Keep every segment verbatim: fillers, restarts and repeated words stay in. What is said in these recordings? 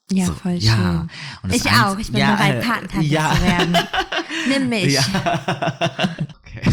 Ja, so, voll ja. schön. Und das ich Einz- auch, ich bin ja, bereit, äh, Patentante ja. zu werden. Nimm mich. Ja. Okay.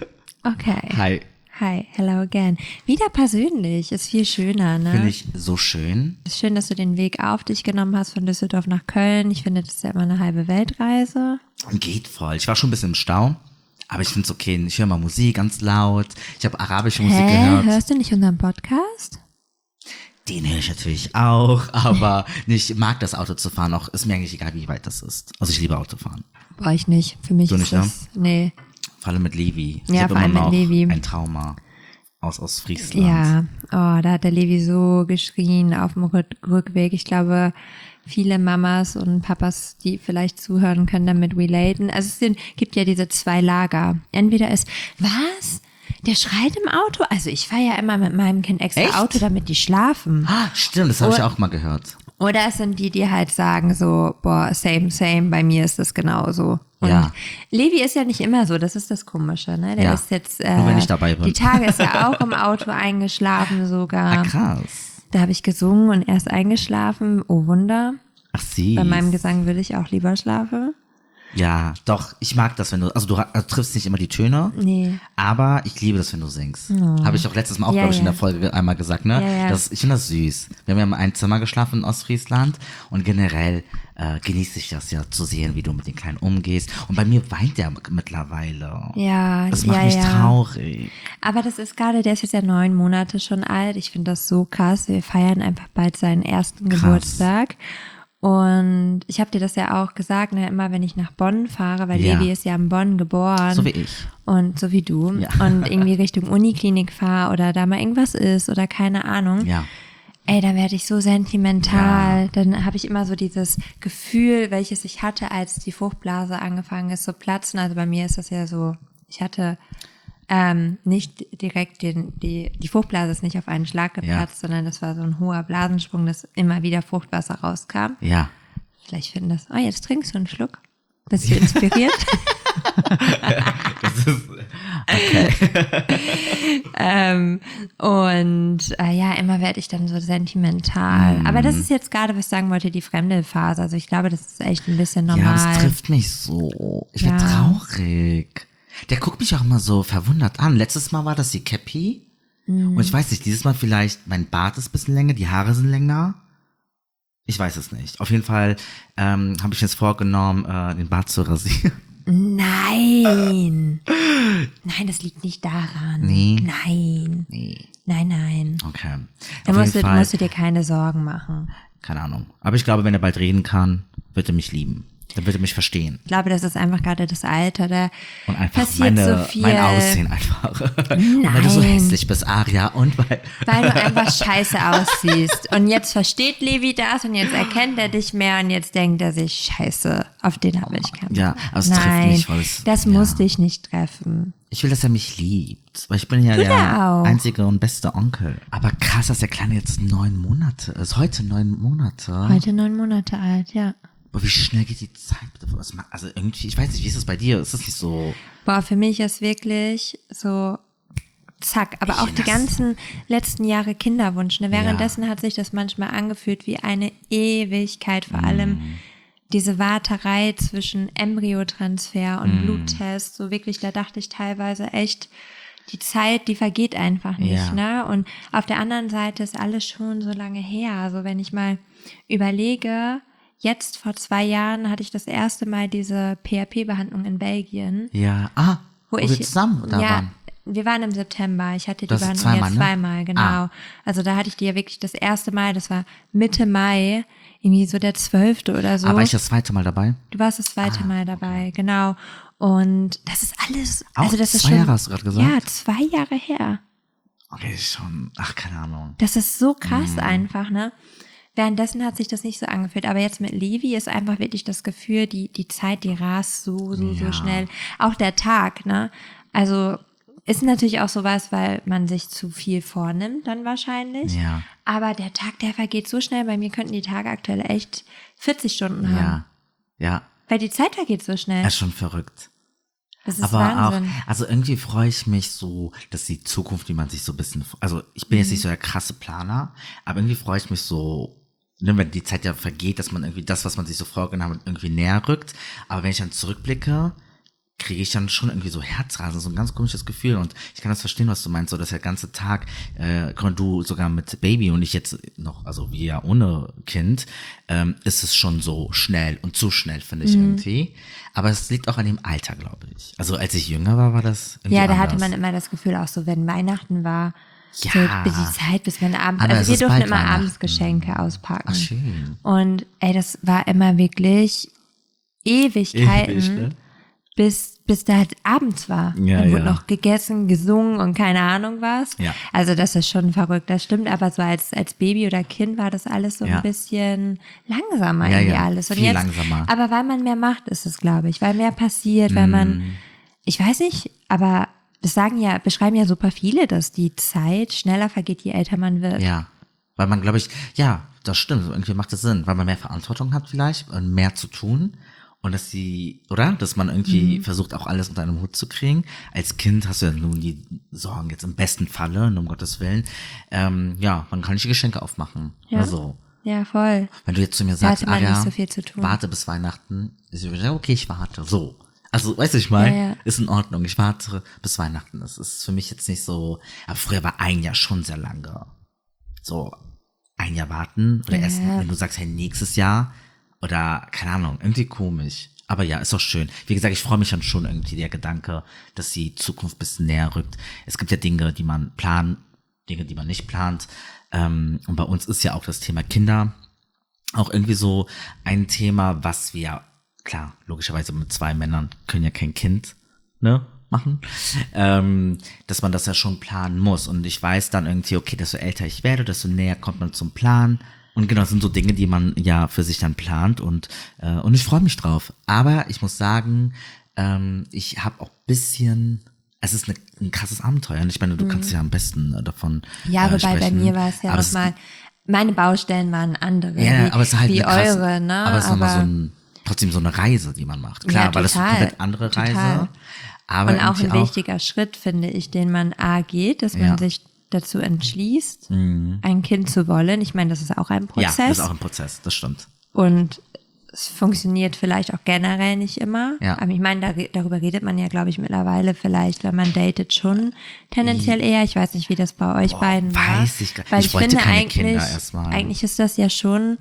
Okay. Hi. Hi, hello again. Wieder persönlich, ist viel schöner, ne? Finde ich so schön. Es ist schön, dass du den Weg auf dich genommen hast von Düsseldorf nach Köln. Ich finde, das ist ja immer eine halbe Weltreise. Geht voll. Ich war schon ein bisschen im Stau, aber ich finde es okay. Ich höre mal Musik ganz laut. Ich habe arabische Musik Hä? gehört. Hörst du nicht unseren Podcast? Den höre ich natürlich auch, aber ich mag das Auto zu fahren auch. Ist mir eigentlich egal, wie weit das ist. Also ich liebe Autofahren. Brauche ich nicht. Für mich Du ist nicht, ne? das, nee. Vor allem mit Levi. Ich Ja, habe vor allem immer noch mit Levi. ein Trauma aus, aus Friesland. Ja, oh, da hat der Levi so geschrien auf dem Rück- Rückweg. Ich glaube, viele Mamas und Papas, die vielleicht zuhören, können damit relaten. Also es sind, gibt ja diese zwei Lager. Entweder ist, was? Der schreit im Auto? Also ich fahre ja immer mit meinem Kind extra Echt? Auto, damit die schlafen. Ah, stimmt, das habe ich Oh. auch mal gehört. Oder es sind die, die halt sagen so, boah, same, same, bei mir ist das genauso. Und Ja. Levi ist ja nicht immer so, das ist das Komische, ne? Der Ja. ist jetzt, äh, Nur wenn ich dabei bin. die Tage ist ja auch im Auto eingeschlafen sogar. Ah, krass. Da habe ich gesungen und er ist eingeschlafen. Oh Wunder. Ach, sie. Bei meinem Gesang will ich auch lieber schlafen. Ja, doch, ich mag das, wenn du, also du ha- also triffst nicht immer die Töne, Nee. aber ich liebe das, wenn du singst. Habe ich auch letztes Mal auch, Ja, glaube ich, in ja. der Folge einmal gesagt, ne? Ja, ja. Das, ich finde das süß. Wir haben ja in einem Zimmer geschlafen in Ostfriesland und generell äh, genieße ich das ja zu sehen, wie du mit den Kleinen umgehst. Und bei mir weint der mittlerweile. Ja, Das macht ja, mich ja. traurig. Aber das ist gerade, der ist jetzt ja neun Monate schon alt. Ich finde das so krass. Wir feiern einfach bald seinen ersten Krass. Geburtstag. Und ich habe dir das ja auch gesagt, ne, immer wenn ich nach Bonn fahre, weil Ja. Levi ist ja in Bonn geboren. So wie ich. Und so wie du. Ja. Und irgendwie Richtung Uniklinik fahre oder da mal irgendwas ist oder keine Ahnung. Ja. Ey, dann werde ich so sentimental. Ja. Dann habe ich immer so dieses Gefühl, welches ich hatte, als die Fruchtblase angefangen ist zu platzen. Also bei mir ist das ja so, ich hatte ähm, nicht direkt den, die, die Fruchtblase ist nicht auf einen Schlag geplatzt, sondern das war so ein hoher Blasensprung, dass immer wieder Fruchtwasser rauskam. Ja. Vielleicht finden das, oh, jetzt trinkst du einen Schluck. Bist du inspiriert? Das ist, okay. ähm, und äh, ja, immer werde ich dann so sentimental. Mm. Aber das ist jetzt gerade, was ich sagen wollte, die fremde Phase. Also ich glaube, das ist echt ein bisschen normal. Ja, das trifft mich so. Ich werde Ja. traurig. Der guckt mich auch immer so verwundert an. Letztes Mal war das die Cappy. Mhm. Und ich weiß nicht, dieses Mal vielleicht, mein Bart ist ein bisschen länger, die Haare sind länger. Ich weiß es nicht. Auf jeden Fall ähm, habe ich jetzt vorgenommen, äh, den Bart zu rasieren. Nein. Nein, das liegt nicht daran. Nee. Nein. Nee. Nein, nein. Okay. Da Auf musst du, jeden Fall, musst du dir keine Sorgen machen. keine Ahnung. Aber ich glaube, wenn er bald reden kann, wird er mich lieben. Dann wird er mich verstehen. Ich glaube, das ist einfach gerade das Alter. Da Und einfach passiert meine, so viel. mein Aussehen einfach. Und weil du so Nein. hässlich bist, Aria. Und weil... Weil du einfach scheiße aussiehst. Und jetzt versteht Levi das und jetzt erkennt er dich mehr und jetzt denkt er sich, scheiße, auf den habe ich keinen Bock. Ja, aber es Nein, trifft mich, weil es- das ja. muss dich nicht treffen. Ich will, dass er mich liebt. Weil ich bin ja Tut der er auch. einzige und beste Onkel. Aber krass, dass der Kleine jetzt neun Monate ist. Heute neun Monate. Heute neun Monate alt, ja. Boah, wie schnell geht die Zeit bitte? Was ma- Also irgendwie, ich weiß nicht, wie ist das bei dir? Ist das nicht so... Boah, für mich ist wirklich so zack. Aber Ich auch die das- ganzen letzten Jahre Kinderwunsch. Ne? Währenddessen hat sich das manchmal angefühlt wie eine Ewigkeit. Vor allem diese Warterei zwischen Embryotransfer und Bluttest. So wirklich, da dachte ich teilweise echt, die Zeit, die vergeht einfach nicht. Ja. Ne? Und auf der anderen Seite ist alles schon so lange her. Also wenn ich mal überlege, jetzt vor zwei Jahren hatte ich das erste Mal diese P R P-Behandlung in Belgien. Ja, ah, wo, Wo ich, wir zusammen da ja, waren. wir waren im September. Ich hatte die Das ist Behandlung zweimal, jetzt ne? zweimal, genau. Ah. Also da hatte ich die ja wirklich das erste Mal, das war Mitte Mai, irgendwie so der zwölfte oder so. Aber war ich das zweite Mal dabei? Du warst das zweite Ah, Mal dabei, genau. Und das ist alles, Auch also das ist zwei schon, Jahre hast du gerade gesagt? ja, zwei Jahre her. Okay, schon, ach, keine Ahnung. Das ist so krass Mhm. einfach, ne? Währenddessen hat sich das nicht so angefühlt, aber jetzt mit Levi ist einfach wirklich das Gefühl, die, die Zeit, die rast so, so, Ja. so schnell. Auch der Tag, ne? Also, ist natürlich auch sowas, weil man sich zu viel vornimmt, dann wahrscheinlich. Ja. Aber der Tag, der vergeht so schnell. Bei mir könnten die Tage aktuell echt vierzig Stunden haben. Ja, ja, Weil die Zeit vergeht so schnell. er ist schon verrückt. Das ist Aber Wahnsinn. auch, also irgendwie freue ich mich so, dass die Zukunft, die man sich so ein bisschen, also ich bin Mhm. jetzt nicht so der krasse Planer, aber irgendwie freue ich mich so ne, wenn die Zeit ja vergeht, dass man irgendwie das, was man sich so vorgenommen hat, irgendwie näher rückt. Aber wenn ich dann zurückblicke, kriege ich dann schon irgendwie so Herzrasen, so ein ganz komisches Gefühl. Und ich kann das verstehen, was du meinst, so dass der ganze Tag, äh, du sogar mit Baby und ich jetzt noch, also wir ja ohne Kind, ähm, ist es schon so schnell und zu schnell, finde ich mhm. irgendwie. Aber es liegt auch an dem Alter, glaube ich. Also als ich jünger war, war das irgendwie Ja, da anders. hatte man immer das Gefühl, auch so, wenn Weihnachten war, ja. so bis die Zeit, bis man abends, Anna, also wir durften immer Weihnachten. abends Geschenke auspacken. Ach, schön. Und ey, das war immer wirklich Ewigkeiten, Ewig, ne? bis, bis da halt abends war. Ja, Dann wurde ja. noch gegessen, gesungen und keine Ahnung was. Ja. Also das ist schon verrückt, das stimmt, aber so als, als Baby oder Kind war das alles so Ja. ein bisschen langsamer Ja, irgendwie ja. alles. Und Viel jetzt, langsamer. Aber weil man mehr macht, ist es, glaube ich, weil mehr passiert, weil man, ich weiß nicht, aber das sagen ja, beschreiben ja super viele, dass die Zeit schneller vergeht, je älter man wird. Ja, weil man, glaube ich, ja, das stimmt, irgendwie macht das Sinn, weil man mehr Verantwortung hat vielleicht und mehr zu tun und dass die, oder? Dass man irgendwie mhm. versucht, auch alles unter einem Hut zu kriegen. Als Kind hast du ja nun die Sorgen jetzt im besten Falle, um Gottes Willen. Ähm, ja, man kann nicht die Geschenke aufmachen. Ja. Also, Ja, voll. wenn du jetzt zu mir Da sagst, hatte man Aria, nicht so viel zu tun. warte bis Weihnachten, ist ja okay, ich warte, so. Also, weißt du, ich meine, Ja, ja. ist in Ordnung. Ich warte bis Weihnachten. Das ist für mich jetzt nicht so, aber früher war ein Jahr schon sehr lange. So, ein Jahr warten oder Ja. erst, wenn du sagst, hey, nächstes Jahr oder, keine Ahnung, irgendwie komisch. Aber ja, ist doch schön. Wie gesagt, ich freue mich dann schon irgendwie, der Gedanke, dass die Zukunft ein bisschen näher rückt. Es gibt ja Dinge, die man plant, Dinge, die man nicht plant. Ähm, und bei uns ist ja auch das Thema Kinder auch irgendwie so ein Thema, was wir, klar, logischerweise mit zwei Männern können ja kein Kind, ne, machen, ähm, dass man das ja schon planen muss. Und ich weiß dann irgendwie, okay, desto älter ich werde, desto näher kommt man zum Plan. Und genau, das sind so Dinge, die man ja für sich dann plant und äh, und ich freue mich drauf. Aber ich muss sagen, ähm, ich habe auch bisschen, es ist eine, ein krasses Abenteuer. Und ich meine, du Mhm. kannst ja am besten äh, davon Ja, äh, wobei bei sprechen. mir war es ja Aber es- nochmal, meine Baustellen waren andere, ja, wie, aber es ist halt wie eine krasse, eure, ne? aber es ist nochmal so ein, trotzdem so eine Reise, die man macht. Klar, Ja, weil das ist eine total, komplett andere Reise. total. Aber Und auch ein irgendwie wichtiger Schritt, finde ich, den man A geht, dass Ja. man sich dazu entschließt, ein Kind zu wollen. Ich meine, das ist auch ein Prozess. Ja, das ist auch ein Prozess, das stimmt. Und es funktioniert vielleicht auch generell nicht immer. Ja. Aber ich meine, da, darüber redet man ja, glaube ich, mittlerweile vielleicht, wenn man datet, schon tendenziell eher. Ich weiß nicht, wie das bei euch Boah, beiden war. weiß ich gar nicht. Weil Ich ich, bräuchte finde keine eigentlich, Kinder erstmal. eigentlich ist das ja schon,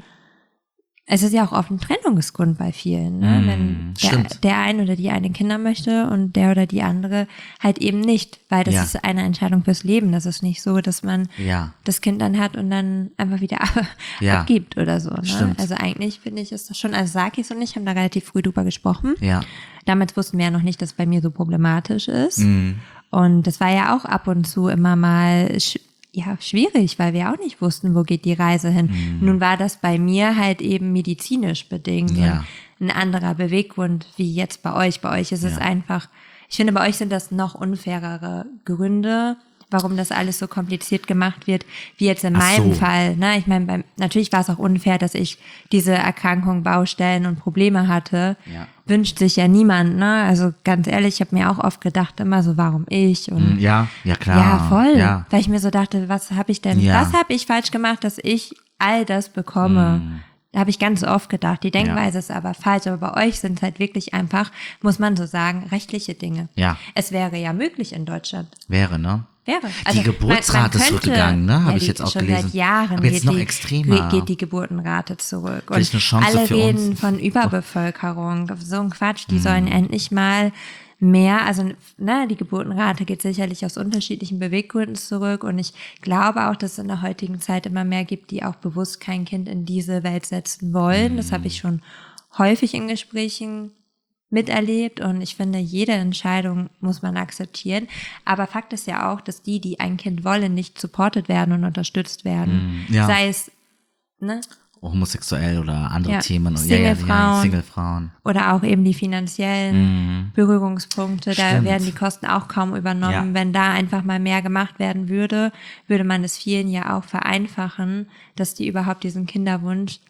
es ist ja auch oft ein Trennungsgrund bei vielen, ne? Mm, Wenn der, stimmt. der eine oder die eine Kinder möchte und der oder die andere halt eben nicht, weil das Ja. ist eine Entscheidung fürs Leben. Das ist nicht so, dass man Ja. das Kind dann hat und dann einfach wieder ab, Ja. abgibt oder so. Ne? Stimmt. Also eigentlich finde ich, ist das schon, also Sakis und ich haben da relativ früh drüber gesprochen. Ja. Damals wussten wir ja noch nicht, dass es bei mir so problematisch ist. Mhm. Und das war ja auch ab und zu immer mal sch ja, schwierig, weil wir auch nicht wussten, wo geht die Reise hin. Mhm. Nun war das bei mir halt eben medizinisch bedingt. Ja. Und ein anderer Beweggrund wie jetzt bei euch. Bei euch ist es Ja. einfach, ich finde, bei euch sind das noch unfairere Gründe, warum das alles so kompliziert gemacht wird, wie jetzt in Ach meinem so. Fall. Ne? Ich meine, beim, natürlich war es auch unfair, dass ich diese Erkrankung, Baustellen und Probleme hatte. Ja. Wünscht sich ja niemand. Ne? Also ganz ehrlich, ich habe mir auch oft gedacht, immer so, warum ich? Und Ja, ja klar. ja, voll. Ja. Weil ich mir so dachte, was habe ich denn, Ja. was habe ich falsch gemacht, dass ich all das bekomme? Da habe ich ganz oft gedacht. Die Denkweise ist aber falsch. Aber bei euch sind es halt wirklich einfach, muss man so sagen, rechtliche Dinge. Ja. Es wäre ja möglich in Deutschland. Wäre, ne? Wäre. Die Geburtsrate ist zurückgegangen, ne? Habe ja, ich die- jetzt auch schon gelesen. Seit Jahren Aber jetzt geht noch die, extremer. geht die Geburtenrate zurück. Vielleicht Und eine Chance alle für reden uns. von Überbevölkerung. So ein Quatsch. Die Mhm. sollen endlich mal mehr, also ne, die Geburtenrate geht sicherlich aus unterschiedlichen Beweggründen zurück. Und ich glaube auch, dass es in der heutigen Zeit immer mehr gibt, die auch bewusst kein Kind in diese Welt setzen wollen. Das habe ich schon häufig in Gesprächen miterlebt und ich finde, jede Entscheidung muss man akzeptieren. Aber Fakt ist ja auch, dass die, die ein Kind wollen, nicht supported werden und unterstützt werden. Mm, ja. Sei es, ne? Homosexuell oder andere Ja. Themen. Ja, ja, ja, Singlefrauen. Singlefrauen. Oder auch eben die finanziellen Berührungspunkte. Da Stimmt. werden die Kosten auch kaum übernommen. Ja. Wenn da einfach mal mehr gemacht werden würde, würde man es vielen ja auch vereinfachen, dass die überhaupt diesen Kinderwunsch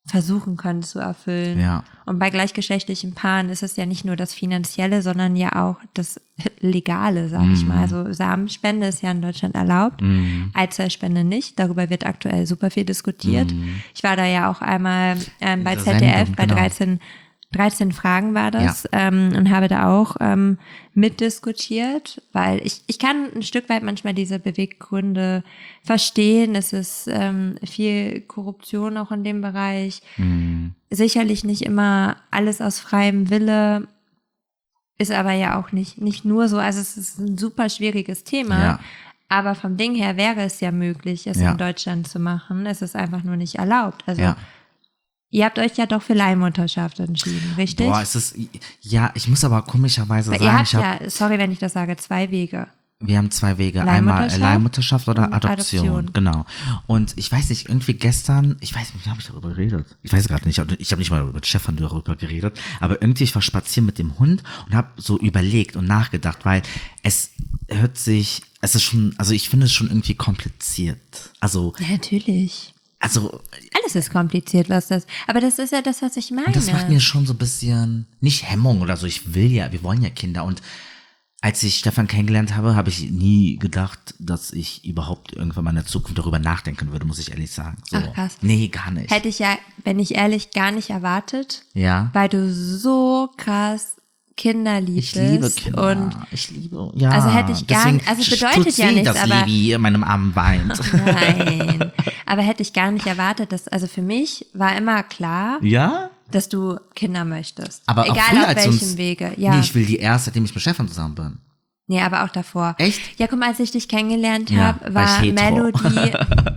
versuchen können zu erfüllen. Ja. Und bei gleichgeschlechtlichen Paaren ist es ja nicht nur das Finanzielle, sondern ja auch das Legale, sag ich mal. Also Samenspende ist ja in Deutschland erlaubt, Mhm. Eizellspende nicht. Darüber wird aktuell super viel diskutiert. Ich war da ja auch einmal ähm, bei Dieser Z D F, Sendung, bei genau. dreizehn dreizehn Fragen war das, ähm, und habe da auch ähm, mitdiskutiert, weil ich, ich kann ein Stück weit manchmal diese Beweggründe verstehen. Es ist ähm, viel Korruption auch in dem Bereich. Mhm. Sicherlich nicht immer alles aus freiem Wille, ist aber ja auch nicht, nicht nur so. Also es ist ein super schwieriges Thema. Ja. Aber vom Ding her wäre es ja möglich, es Ja. in Deutschland zu machen. Es ist einfach nur nicht erlaubt. Also Ja. ihr habt euch ja doch für Leihmutterschaft entschieden, richtig? Boah, es ist, ja, ich muss aber komischerweise Weil sagen, ihr habt ich hab, ja, sorry, wenn ich das sage, zwei Wege. wir haben zwei Wege. Einmal Leihmutterschaft Leihmutterschaft oder und Adoption. Adoption. Genau. Und ich weiß nicht, irgendwie gestern, ich weiß nicht, wie habe ich darüber geredet? Ich weiß gerade nicht, ich habe nicht mal mit Stefan darüber geredet, aber irgendwie, ich war spazieren mit dem Hund und habe so überlegt und nachgedacht, weil es hört sich, es ist schon, also ich finde es schon irgendwie kompliziert. Also, Ja, natürlich. also Alles ist kompliziert, was das. Aber das ist ja das, was ich meine. Und das macht mir schon so ein bisschen, nicht Hemmung oder so, ich will ja, wir wollen ja Kinder. Und als ich Stefan kennengelernt habe, habe ich nie gedacht, dass ich überhaupt irgendwann mal in der Zukunft darüber nachdenken würde, muss ich ehrlich sagen. So. Ach, krass. Nee, gar nicht. Hätte ich ja, wenn ich ehrlich, gar nicht erwartet, Ja. weil du so krass kinderlieb Ich liebe bist. Kinder. Und ich liebe, ja. Also hätte ich gar Deswegen nicht- also es bedeutet tut's ja weh, nichts, dass aber- Levi in meinem Arm weint. nein. Aber hätte ich gar nicht erwartet, dass, also für mich war immer klar, Ja? dass du Kinder möchtest. Aber auch Egal früher auf als welchem uns, Wege. Ja. Nee, ich will die erst, seitdem ich mit Stefan zusammen bin. Nee, aber auch davor. Echt? Ja, guck mal, als ich dich kennengelernt Ja, habe, war war ich hetero. Melody,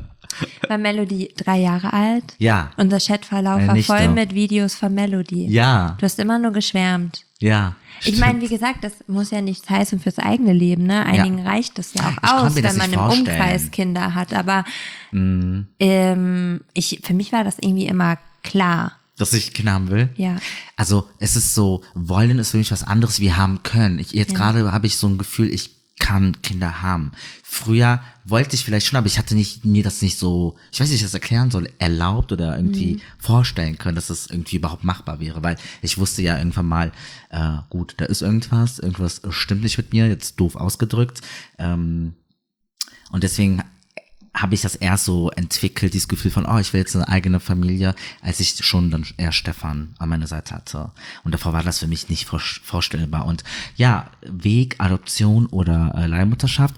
war Melody drei Jahre alt. Ja. Unser Chatverlauf Meine war Nichte. voll mit Videos von Melody. Ja. Du hast immer nur geschwärmt. Ja. Ich meine, wie gesagt, das muss ja nichts heißen fürs eigene Leben, ne? Einigen Ja. reicht das ja auch Ich kann aus, mir das wenn man nicht im vorstellen. Umkreis Kinder hat. Aber Mhm. ähm, ich, für mich war das irgendwie immer klar. Dass ich Kinder haben will? Ja. Also es ist so, wollen ist für mich was anderes wie haben können. Ich, jetzt Ja. gerade habe ich so ein Gefühl, ich kann Kinder haben. Früher wollte ich vielleicht schon, aber ich hatte nicht mir das nicht so, ich weiß nicht, wie ich das erklären soll, erlaubt oder irgendwie Mhm. vorstellen können, dass das irgendwie überhaupt machbar wäre, weil ich wusste ja irgendwann mal, äh, gut, da ist irgendwas, irgendwas stimmt nicht mit mir, jetzt doof ausgedrückt, ähm, und deswegen habe ich das erst so entwickelt, dieses Gefühl von, oh, ich will jetzt eine eigene Familie, als ich schon dann eher Stefan an meiner Seite hatte. Und davor war das für mich nicht vor, vorstellbar. Und ja, Weg, Adoption oder äh, Leihmutterschaft.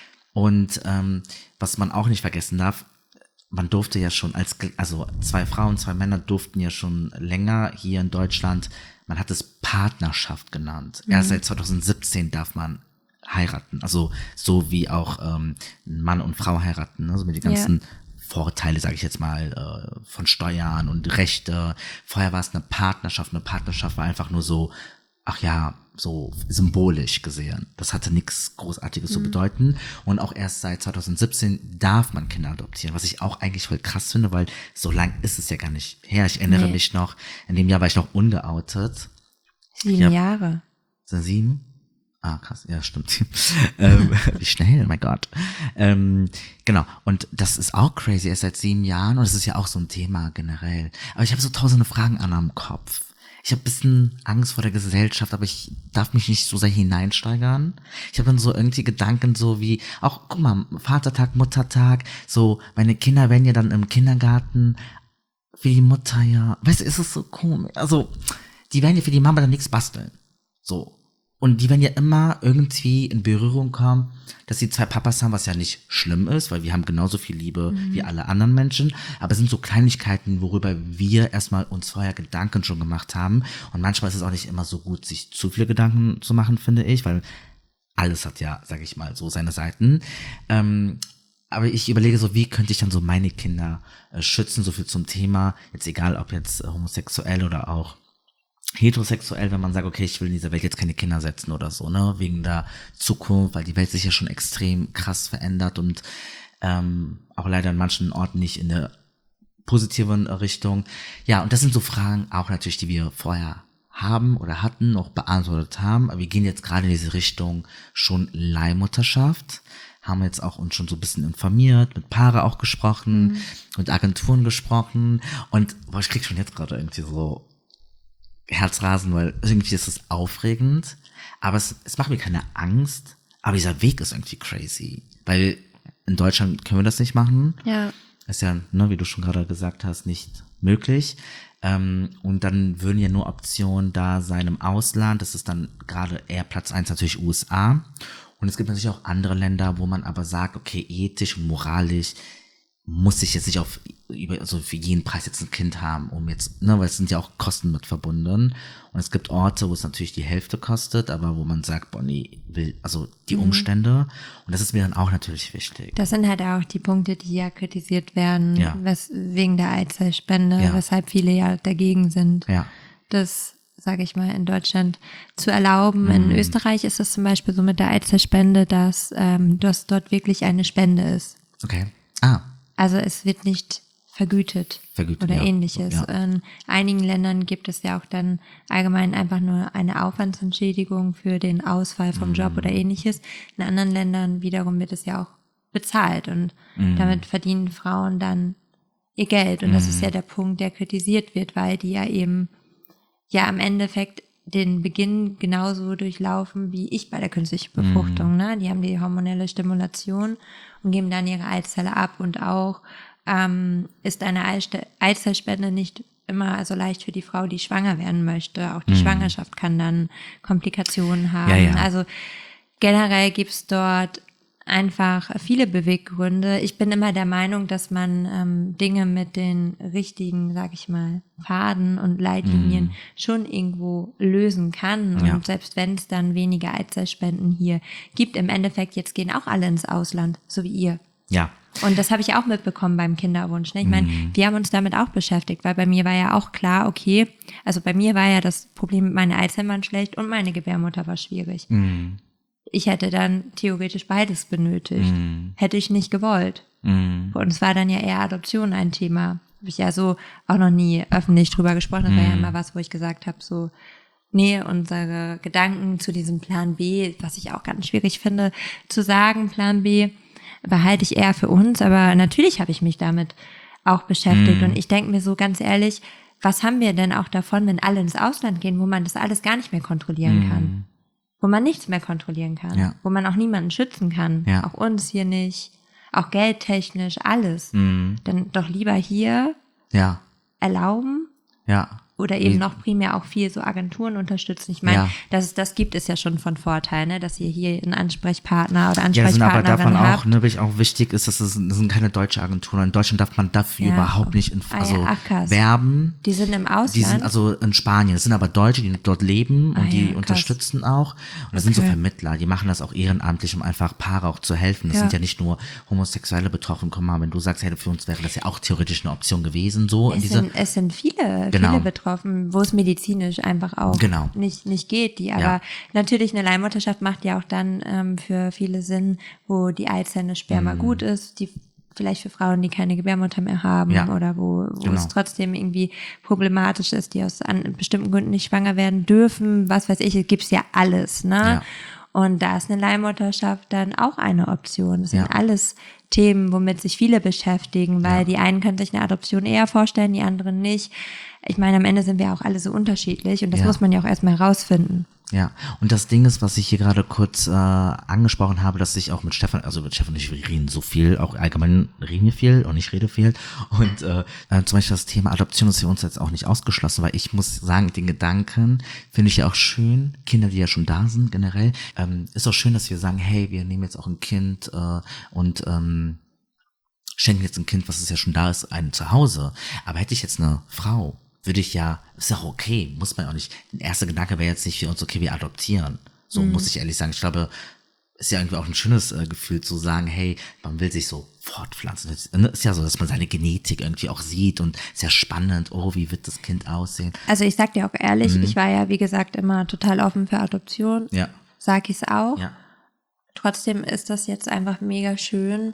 Und ähm, was man auch nicht vergessen darf, man durfte ja schon als, also zwei Frauen, zwei Männer durften ja schon länger hier in Deutschland, man hat es Partnerschaft genannt. Erst seit zwanzig siebzehn darf man heiraten, also so wie auch ähm, Mann und Frau heiraten, also mit den ganzen Ja. Vorteile, sage ich jetzt mal, äh, von Steuern und Rechte. Vorher war es eine Partnerschaft, eine Partnerschaft war einfach nur so, ach ja, so symbolisch gesehen. Das hatte nichts Großartiges zu bedeuten. Und auch erst seit zwanzig siebzehn darf man Kinder adoptieren, was ich auch eigentlich voll krass finde, weil so lang ist es ja gar nicht her. Ich erinnere Nee. mich noch, in dem Jahr war ich noch ungeoutet. Sieben Ja. Jahre. Sind sieben? Ah, krass, ja, stimmt. ähm, wie schnell, mein Gott. Ähm, genau, und das ist auch crazy, erst seit sieben Jahren und es ist ja auch so ein Thema generell. Aber ich habe so tausende Fragen an am Kopf. Ich habe ein bisschen Angst vor der Gesellschaft, aber ich darf mich nicht so sehr hineinsteigern. Ich habe dann so irgendwie Gedanken so wie, auch, guck mal, Vatertag, Muttertag, so, meine Kinder werden ja dann im Kindergarten für die Mutter ja, weißt du, ist es so komisch. Also, die werden ja für die Mama dann nichts basteln. So. Und die werden ja immer irgendwie in Berührung kommen, dass sie zwei Papas haben, was ja nicht schlimm ist, weil wir haben genauso viel Liebe Mhm. wie alle anderen Menschen. Aber es sind so Kleinigkeiten, worüber wir erstmal uns vorher Gedanken schon gemacht haben. Und manchmal ist es auch nicht immer so gut, sich zu viele Gedanken zu machen, finde ich, weil alles hat ja, sag ich mal, so seine Seiten. Ähm, aber ich überlege so, wie könnte ich dann so meine Kinder äh, schützen, so viel zum Thema, jetzt egal ob jetzt äh, homosexuell oder auch heterosexuell, wenn man sagt, okay, ich will in dieser Welt jetzt keine Kinder setzen oder so, ne, wegen der Zukunft, weil die Welt sich ja schon extrem krass verändert und ähm, auch leider an manchen Orten nicht in der positiven Richtung. Ja, und das sind so Fragen auch natürlich, die wir vorher haben oder hatten, noch beantwortet haben. Aber wir gehen jetzt gerade in diese Richtung schon Leihmutterschaft. Haben jetzt auch uns schon so ein bisschen informiert, mit Paare auch gesprochen, mhm. mit Agenturen gesprochen. Und boah, ich krieg schon jetzt gerade irgendwie so Herzrasen, weil irgendwie ist es aufregend. Aber es, es macht mir keine Angst. Aber dieser Weg ist irgendwie crazy. Weil in Deutschland können wir das nicht machen. Ja. Ist ja, ne, wie du schon gerade gesagt hast, nicht möglich. Ähm, und dann würden ja nur Optionen da sein im Ausland. Das ist dann gerade eher Platz eins natürlich U S A. Und es gibt natürlich auch andere Länder, wo man aber sagt, okay, ethisch und moralisch muss ich jetzt nicht auf, über, also für jeden Preis jetzt ein Kind haben, um jetzt, ne, weil es sind ja auch Kosten mit verbunden. Und es gibt Orte, wo es natürlich die Hälfte kostet, aber wo man sagt, boah, nee, will, also die mhm. Umstände. Und das ist mir dann auch natürlich wichtig. Das sind halt auch die Punkte, die ja kritisiert werden, ja. wes, wegen der Eizellspende, ja. weshalb viele ja dagegen sind. Ja. Das, sage ich mal, in Deutschland zu erlauben. Mhm. In Österreich ist es zum Beispiel so mit der Eizellspende, dass ähm, das dort wirklich eine Spende ist. Okay. Ah. Also es wird nicht vergütet, vergütet oder ja. ähnliches. Ja. In einigen Ländern gibt es ja auch dann allgemein einfach nur eine Aufwandsentschädigung für den Ausfall vom mm. Job oder ähnliches. In anderen Ländern wiederum wird es ja auch bezahlt und mm. damit verdienen Frauen dann ihr Geld. Und mm. das ist ja der Punkt, der kritisiert wird, weil die ja eben ja im Endeffekt den Beginn genauso durchlaufen wie ich bei der künstlichen Befruchtung. Mm. Ne? Die haben die hormonelle Stimulation und geben dann ihre Eizelle ab und auch ähm, ist eine Eizelle- Eizellspende nicht immer so leicht für die Frau, die schwanger werden möchte. Auch die mm. Schwangerschaft kann dann Komplikationen haben. Ja, ja. Also generell gibt's dort einfach viele Beweggründe. Ich bin immer der Meinung, dass man ähm, Dinge mit den richtigen, sag ich mal, Pfaden und Leitlinien mm. schon irgendwo lösen kann. Und ja. selbst wenn es dann weniger Eizellspenden hier gibt, im Endeffekt, jetzt gehen auch alle ins Ausland, so wie ihr. Ja. Und das habe ich auch mitbekommen beim Kinderwunsch. Ne? Ich meine, mm. wir haben uns damit auch beschäftigt, weil bei mir war ja auch klar, okay, also bei mir war ja das Problem, meine Eizellen waren schlecht und meine Gebärmutter war schwierig. Mm. Ich hätte dann theoretisch beides benötigt. Mm. Hätte ich nicht gewollt. Mm. Und es war dann ja eher Adoption ein Thema. Habe ich ja so auch noch nie öffentlich drüber gesprochen. Das mm. war ja immer was, wo ich gesagt habe, so, nee, unsere Gedanken zu diesem Plan B, was ich auch ganz schwierig finde, zu sagen, Plan B, behalte ich eher für uns. Aber natürlich habe ich mich damit auch beschäftigt. Mm. Und ich denke mir so ganz ehrlich, was haben wir denn auch davon, wenn alle ins Ausland gehen, wo man das alles gar nicht mehr kontrollieren mm. kann? Wo man nichts mehr kontrollieren kann, ja. wo man auch niemanden schützen kann, ja. auch uns hier nicht, auch geldtechnisch, alles. Mhm. Dann doch lieber hier ja. erlauben ja. oder eben noch primär auch viel so Agenturen unterstützen. Ich meine, ja. dass es das gibt, ist ja schon von Vorteil, ne? Dass ihr hier einen Ansprechpartner oder Ja, sind Ansprechpartnerin aber davon habt. auch, ne, was auch wichtig ist, dass es das sind keine deutsche Agenturen. In Deutschland darf man dafür Ja. überhaupt nicht in, Ah, also ja, ach, krass. werben. Die sind im Ausland? Die sind also in Spanien. Das sind aber Deutsche, die dort leben und Ah, die ja, unterstützen auch. Und das sind so Vermittler, die machen das auch ehrenamtlich, um einfach Paare auch zu helfen. Das Ja. sind ja nicht nur Homosexuelle betroffen. Guck mal, wenn du sagst, hey, für uns wäre das ja auch theoretisch eine Option gewesen, so in Es diese. sind, es sind viele, Genau. viele betroffen, wo es medizinisch einfach auch Genau. nicht, nicht geht. Die aber Ja. natürlich eine Leihmutterschaft macht ja auch dann ähm, für viele Sinn, wo die Eizelle Sperma Mm. gut ist, die vielleicht für Frauen, die keine Gebärmutter mehr haben Ja. oder wo, wo Genau. es trotzdem irgendwie problematisch ist, die aus an bestimmten Gründen nicht schwanger werden dürfen, was weiß ich, es gibt's ja alles, ne? Ja. Und da ist eine Leihmutterschaft dann auch eine Option. Das sind Ja. alles Themen, womit sich viele beschäftigen, weil Ja. die einen können sich eine Adoption eher vorstellen, die anderen nicht. Ich meine, am Ende sind wir auch alle so unterschiedlich und das Ja. muss man ja auch erstmal herausfinden. Ja, und das Ding ist, was ich hier gerade kurz äh, angesprochen habe, dass ich auch mit Stefan, also mit Stefan und ich, wir reden so viel, auch allgemein reden wir viel und ich rede viel. Und äh, äh, zum Beispiel das Thema Adoption ist für uns jetzt auch nicht ausgeschlossen, weil ich muss sagen, den Gedanken finde ich ja auch schön, Kinder, die ja schon da sind generell, ähm, ist auch schön, dass wir sagen, hey, wir nehmen jetzt auch ein Kind äh, und ähm, schenken jetzt ein Kind, was es ja schon da ist, ein Zuhause. Aber hätte ich jetzt eine Frau, würde ich ja, ist ja auch okay, muss man auch nicht. Der erste Gedanke wäre jetzt nicht für uns, okay, wir adoptieren. So Mhm. muss ich ehrlich sagen. Ich glaube, ist ja irgendwie auch ein schönes äh, Gefühl zu sagen, hey, man will sich so fortpflanzen. Es ist ja so, dass man seine Genetik irgendwie auch sieht und ist ja spannend, oh, wie wird das Kind aussehen? Also ich sag dir auch ehrlich, Mhm. ich war ja, wie gesagt, immer total offen für Adoption. Ja, Sag ich's auch. ja, Trotzdem ist das jetzt einfach mega schön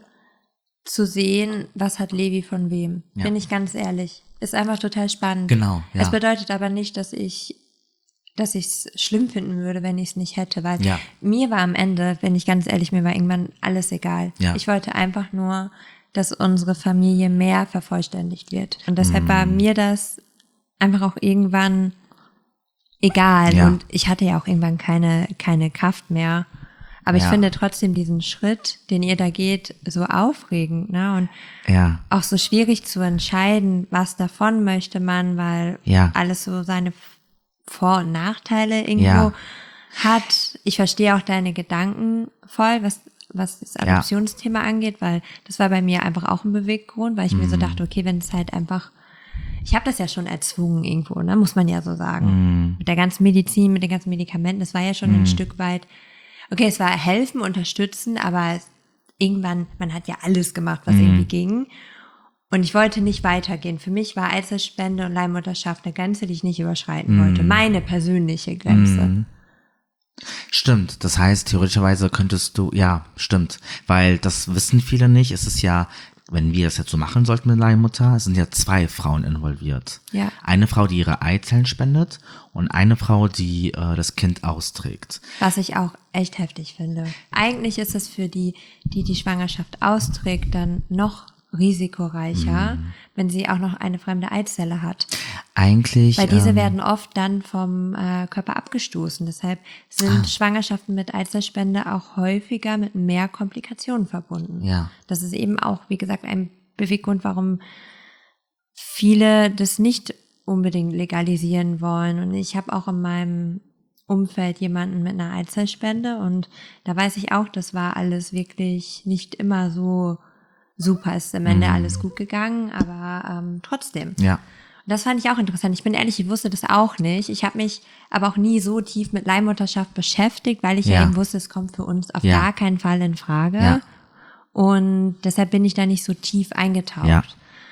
zu sehen, was hat Levi von wem. Ja. Bin ich ganz ehrlich. Ist einfach total spannend. genau, ja. Es bedeutet aber nicht, dass ich dass ich es schlimm finden würde, wenn ich es nicht hätte, weil Ja. mir war am Ende, wenn ich ganz ehrlich, mir war irgendwann alles egal. Ja. Ich wollte einfach nur, dass unsere Familie mehr vervollständigt wird. Und deshalb mm. war mir das einfach auch irgendwann egal. Ja. Und ich hatte ja auch irgendwann keine, keine Kraft mehr. Aber ja. ich finde trotzdem diesen Schritt, den ihr da geht, so aufregend, ne? Und ja. auch so schwierig zu entscheiden, was davon möchte man, weil ja. alles so seine Vor- und Nachteile irgendwo ja. hat. Ich verstehe auch deine Gedanken voll, was, was das Adoptionsthema ja. angeht, weil das war bei mir einfach auch ein Beweggrund, weil ich mm. mir so dachte, okay, wenn es halt einfach, ich habe das ja schon erzwungen irgendwo, ne, muss man ja so sagen. Mm. Mit der ganzen Medizin, mit den ganzen Medikamenten, das war ja schon mm. ein Stück weit, okay, es war helfen, unterstützen, aber irgendwann, man hat ja alles gemacht, was mm. irgendwie ging. Und ich wollte nicht weitergehen. Für mich war Eizellspende und Leihmutterschaft eine Grenze, die ich nicht überschreiten mm. wollte. Meine persönliche Grenze. Mm. Stimmt. Das heißt, theoretischerweise könntest du, ja, stimmt. Weil das wissen viele nicht. Es ist ja, wenn wir das jetzt so machen sollten mit Leihmutter, es sind ja zwei Frauen involviert. Ja. Eine Frau, die ihre Eizellen spendet und eine Frau, die äh, das Kind austrägt. Was ich auch echt heftig finde. Eigentlich ist es für die, die die Schwangerschaft austrägt, dann noch risikoreicher, mm. wenn sie auch noch eine fremde Eizelle hat. Eigentlich. Weil diese ähm, werden oft dann vom äh, Körper abgestoßen. Deshalb sind ah. Schwangerschaften mit Eizellspende auch häufiger mit mehr Komplikationen verbunden. Ja. Das ist eben auch, wie gesagt, ein Beweggrund, warum viele das nicht unbedingt legalisieren wollen. Und ich habe auch in meinem Umfeld jemanden mit einer Eizellspende und da weiß ich auch, das war alles wirklich nicht immer so super, ist am Ende mm. alles gut gegangen, aber ähm, trotzdem. Ja. Und das fand ich auch interessant. Ich bin ehrlich, ich wusste das auch nicht. Ich habe mich aber auch nie so tief mit Leihmutterschaft beschäftigt, weil ich ja, ja eben wusste, es kommt für uns auf ja. gar keinen Fall in Frage. Ja. Und deshalb bin ich da nicht so tief eingetaucht. Ja.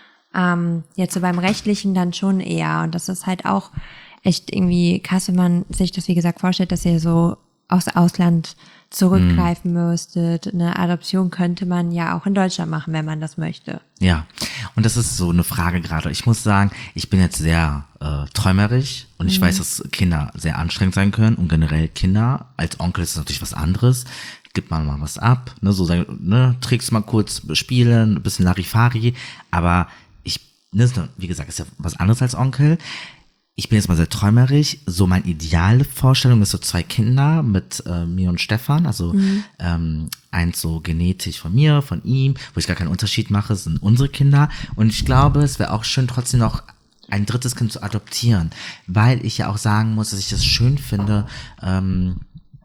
Ähm, jetzt so beim Rechtlichen dann schon eher. Und das ist halt auch echt irgendwie krass, wenn man sich das, wie gesagt, vorstellt, dass ihr so aus Ausland zurückgreifen mm. müsstet. Eine Adoption könnte man ja auch in Deutschland machen, wenn man das möchte. Ja, und das ist so eine Frage gerade. Ich muss sagen, ich bin jetzt sehr äh, träumerisch und ich mm. weiß, dass Kinder sehr anstrengend sein können und generell Kinder, als Onkel ist es natürlich was anderes. Gibt man mal was ab, ne, so ne, trägst mal kurz spielen, ein bisschen Larifari, aber ich, ne, wie gesagt, ist ja was anderes als Onkel. Ich bin jetzt mal sehr träumerisch. So meine ideale Vorstellung ist so zwei Kinder mit äh, mir und Stefan. Also mhm. ähm, eins so genetisch von mir, von ihm, wo ich gar keinen Unterschied mache, sind unsere Kinder. Und ich glaube, es wäre auch schön, trotzdem noch ein drittes Kind zu adoptieren. Weil ich ja auch sagen muss, dass ich das schön finde, ähm,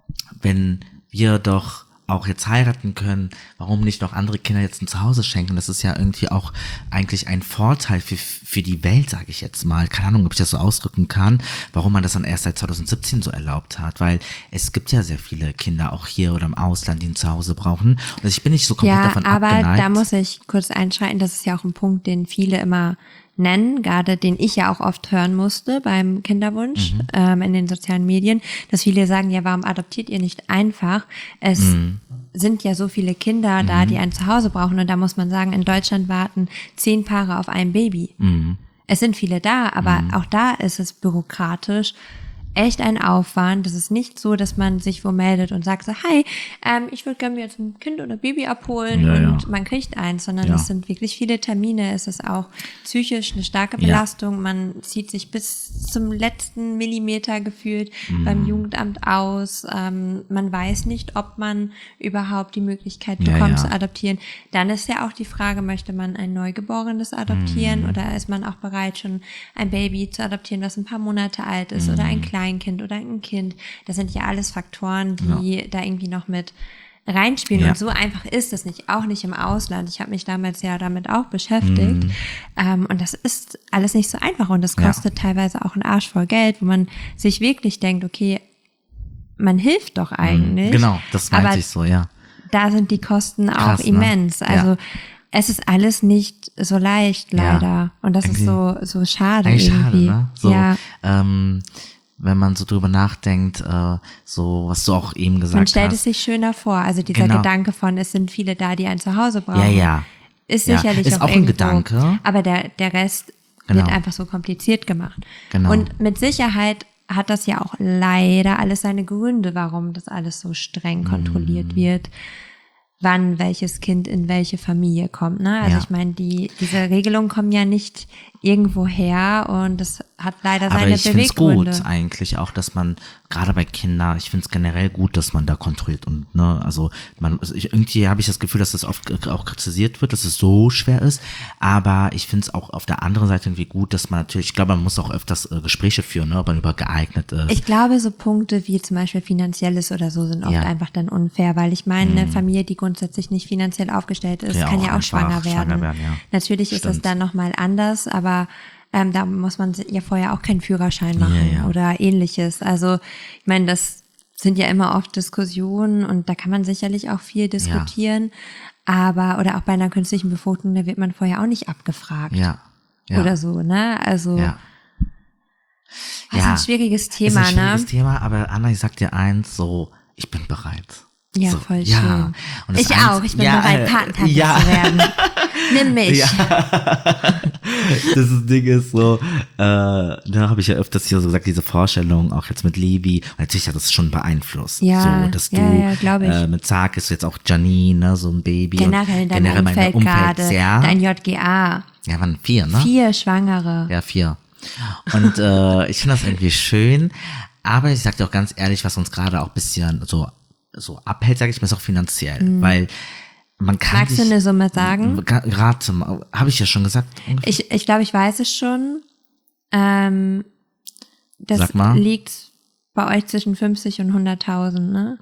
wenn wir doch auch jetzt heiraten können, warum nicht noch andere Kinder jetzt ein Zuhause schenken? Das ist ja irgendwie auch eigentlich ein Vorteil für für die Welt, sage ich jetzt mal. Keine Ahnung, ob ich das so ausdrücken kann, warum man das dann erst seit zwanzig siebzehn so erlaubt hat, weil es gibt ja sehr viele Kinder auch hier oder im Ausland, die ein Zuhause brauchen. Und ich bin nicht so komplett ja, davon aber abgeneigt. Da muss ich kurz einschreiten, das ist ja auch ein Punkt, den viele immer nennen, gerade den ich ja auch oft hören musste beim Kinderwunsch mhm. ähm, in den sozialen Medien, dass viele sagen, ja, warum adoptiert ihr nicht einfach? Es mhm. sind ja so viele Kinder da, mhm. die ein Zuhause brauchen und da muss man sagen, in Deutschland warten zehn Paare auf ein Baby. Mhm. Es sind viele da, aber mhm. auch da ist es bürokratisch echt ein Aufwand. Das ist nicht so, dass man sich wo meldet und sagt so, hi, ähm, ich würde gerne mir jetzt ein Kind oder Baby abholen ja, und ja. man kriegt eins, sondern ja. es sind wirklich viele Termine. Es ist auch psychisch eine starke Belastung. Ja. Man zieht sich bis zum letzten Millimeter gefühlt mhm. beim Jugendamt aus. Ähm, man weiß nicht, ob man überhaupt die Möglichkeit bekommt ja, ja. zu adoptieren. Dann ist ja auch die Frage, möchte man ein Neugeborenes adoptieren mhm. oder ist man auch bereit, schon ein Baby zu adoptieren, was ein paar Monate alt ist mhm. oder ein kleines Kind oder ein Kind. Das sind ja alles Faktoren, die ja. da irgendwie noch mit reinspielen. Ja. Und so einfach ist es nicht, auch nicht im Ausland. Ich habe mich damals ja damit auch beschäftigt. Mhm. Ähm, und das ist alles nicht so einfach. Und das kostet ja. teilweise auch einen Arsch voll Geld, wo man sich wirklich denkt, okay, man hilft doch eigentlich. Genau, das meinte ich so, ja. Da sind die Kosten Krass, auch immens. Ne? Also ja. es ist alles nicht so leicht, leider. Ja. Und das irgendwie ist so so schade irgendwie. Schade, ne? So, ja. ähm, wenn man so drüber nachdenkt, äh, so was du auch eben gesagt hast. Man stellt hast. es sich schöner vor. Also dieser genau. Gedanke von, es sind viele da, die ein Zuhause brauchen. Ja, ja. Ist ja. sicherlich ist auch, auch ein irgendwo, Gedanke. Aber der der Rest genau. wird einfach so kompliziert gemacht. Genau. Und mit Sicherheit hat das ja auch leider alles seine Gründe, warum das alles so streng kontrolliert wird, wann welches Kind in welche Familie kommt. Ne? Also Ja. ich meine, die diese Regelungen kommen ja nicht irgendwo her und das hat leider Aber seine ich finde es Beweggründe. gut eigentlich auch, dass man, gerade bei Kindern, ich finde es generell gut, dass man da kontrolliert und, ne, also man, also ich, irgendwie habe ich das Gefühl, dass das oft auch kritisiert wird, dass es so schwer ist, aber ich finde es auch auf der anderen Seite irgendwie gut, dass man natürlich, ich glaube, man muss auch öfters äh, Gespräche führen, ne, ob man über geeignet ist. Ich glaube, so Punkte wie zum Beispiel Finanzielles oder so sind oft Ja. einfach dann unfair, weil ich meine, eine Familie, die grundsätzlich nicht finanziell aufgestellt ist, Ja, kann auch ja auch einfach schwanger werden. schwanger werden, ja. Natürlich ist das Stimmt. dann nochmal anders, aber ähm, da muss man ja vorher auch keinen Führerschein machen Ja, ja. oder ähnliches. Also ich meine, das sind ja immer oft Diskussionen und da kann man sicherlich auch viel diskutieren, aber oder auch bei einer künstlichen Befruchtung, da wird man vorher auch nicht abgefragt Ja. Ja. oder so, ne? Also Ja. das ist ein schwieriges Ist Thema, ein schwieriges ne? Thema, aber Anna, ich sag dir eins, so, ich bin bereit. Ja, so, voll ja. schön. Und das Ich eins- auch, ich bin ja, bereit, äh, Patentante ja. zu werden. Nimm mich. Das Ding ist so, äh, da habe ich ja öfters hier so gesagt, diese Vorstellung, auch jetzt mit Levi, und natürlich hat das schon beeinflusst. Ja, so, dass du ja, ja, glaub ich. Äh, mit Zag ist jetzt auch Janine, ne, so ein Baby. Generell in und deinem generell Umfeld, mein gerade, ja. dein J G A. Ja, waren vier, ne? Vier Schwangere. Ja, vier. Und äh, ich finde das irgendwie schön, aber ich sag dir auch ganz ehrlich, was uns gerade auch ein bisschen so, so abhält, sage ich mal, ist auch finanziell, weil man kann Magst du sich, eine Summe sagen? Rate mal, habe ich ja schon gesagt. ungefähr? Ich, ich glaube, ich weiß es schon. Ähm, das Sag mal. liegt bei euch zwischen fünfzig und hunderttausend, ne?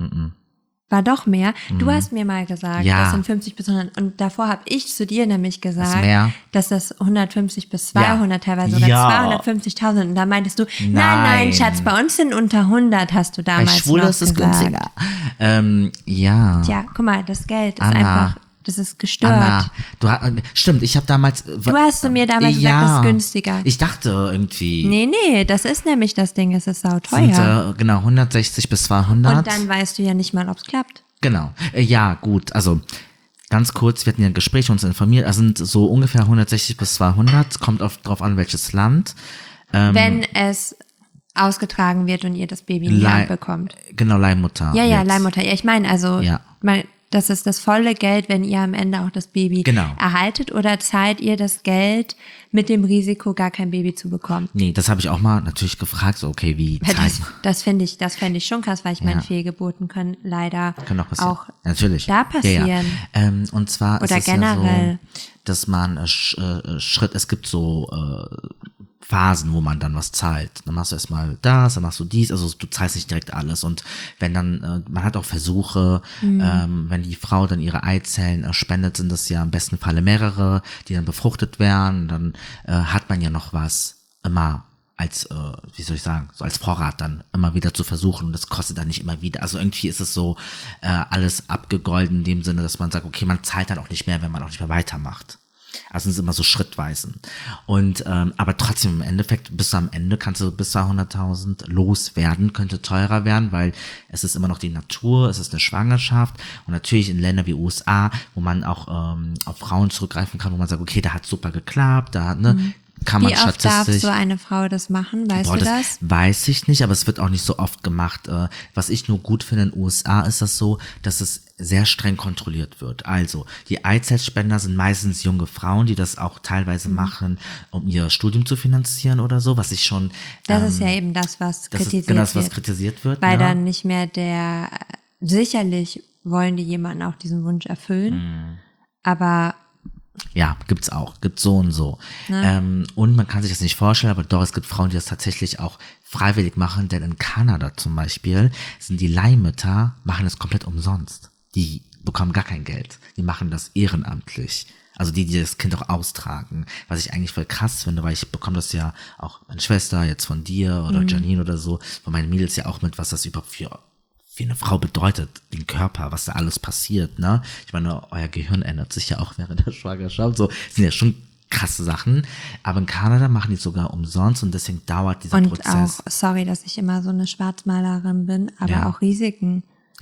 War doch mehr. Du hast mir mal gesagt, Ja. das sind fünfzig bis hundert. Und davor habe ich zu dir nämlich gesagt, mehr. dass das hundertfünfzig bis zweihundert, teilweise sogar Ja. zweihundertfünfzigtausend. Und da meintest du, nein, Nein. nein, Schatz, bei uns sind unter hundert, hast du Bei damals Schwule noch ist es gesagt. günstiger. Ähm, ja. Tja, guck mal, das Geld ist Anna. einfach, das ist gestört. Anna, du hast, stimmt, ich habe damals. Du hast zu mir damals gesagt, ja, das ist günstiger. Ich dachte irgendwie. Nee, nee, das ist nämlich das Ding, es ist Sind, sauteuer. äh, genau, hundertsechzig bis zweihundert. Und dann weißt du ja nicht mal, ob es klappt. Genau. Äh, ja, gut. Also ganz kurz, wir hatten ja ein Gespräch, uns informiert. Es sind so ungefähr hundertsechzig bis zweihundert. Kommt oft drauf an, welches Land. Ähm, Wenn es ausgetragen wird und ihr das Baby in die Leih- Hand bekommt. Genau, Leihmutter. Ja, ja, jetzt. Leihmutter. Ja, ich meine, also, Ja. mal, das ist das volle Geld, wenn ihr am Ende auch das Baby Genau. erhaltet, oder zahlt ihr das Geld mit dem Risiko, gar kein Baby zu bekommen? Nee, das habe ich auch mal natürlich gefragt. So, okay, wie Weil Das, zahlen- das finde ich, das fände ich schon krass, weil ich meine, Ja. Fehlgeburten können leider Kann auch passieren. auch Natürlich. da passieren. Ja, ja. Ähm, und zwar Oder ist es ja generell. so, dass man äh, Sch, äh, Schritt, es gibt so äh, Phasen, wo man dann was zahlt. Dann machst du erstmal das, dann machst du dies, also du zahlst nicht direkt alles. Und wenn dann, äh, man hat auch Versuche, Mhm. ähm, wenn die Frau dann ihre Eizellen äh, spendet, sind das ja im besten Falle mehrere, die dann befruchtet werden. Dann äh, hat man ja noch was immer als, äh, wie soll ich sagen, so als Vorrat dann immer wieder zu versuchen, und das kostet dann nicht immer wieder. Also irgendwie ist es so äh, alles abgegolten in dem Sinne, dass man sagt, okay, man zahlt dann auch nicht mehr, wenn man auch nicht mehr weitermacht. Also es ist immer so schrittweisen. Und ähm, aber trotzdem im Endeffekt, bis am Ende kannst du bis zu hunderttausend loswerden, könnte teurer werden, weil es ist immer noch die Natur, es ist eine Schwangerschaft, und natürlich in Ländern wie U S A, wo man auch ähm, auf Frauen zurückgreifen kann, wo man sagt, okay, da hat super geklappt, da hat, ne, kann man Wie oft darf statistisch. so eine Frau das machen? Weißt Boah, du das das? weiß ich nicht, aber es wird auch nicht so oft gemacht. Äh, Was ich nur gut finde in den U S A ist das so, dass es sehr streng kontrolliert wird. Also die Eizellspender sind meistens junge Frauen, die das auch Mhm. teilweise machen, um ihr Studium zu finanzieren oder so, was ich schon. Das ähm, ist ja eben das, was das kritisiert ist genau das, was wird. kritisiert wird. Weil ja. dann nicht mehr der, sicherlich wollen die jemanden auch diesen Wunsch erfüllen, Mhm. aber Ja, gibt's auch. Gibt so und so. Ähm, und man kann sich das nicht vorstellen, aber doch, es gibt Frauen, die das tatsächlich auch freiwillig machen, denn in Kanada zum Beispiel sind die Leihmütter, machen das komplett umsonst. Die bekommen gar kein Geld. Die machen das ehrenamtlich. Also die, die das Kind auch austragen. Was ich eigentlich voll krass finde, weil ich bekomme das ja auch, meine Schwester jetzt von dir oder Janine oder so, von meinen Mädels ja auch mit, was das überhaupt für wie eine Frau bedeutet, den Körper, was da alles passiert, ne? Ich meine, euer Gehirn ändert sich ja auch während der Schwangerschaft, so, das sind ja schon krasse Sachen, aber in Kanada machen die sogar umsonst, und deswegen dauert dieser und Prozess. auch, sorry, dass ich immer so eine Schwarzmalerin bin, aber Ja. auch Risiken. Ja,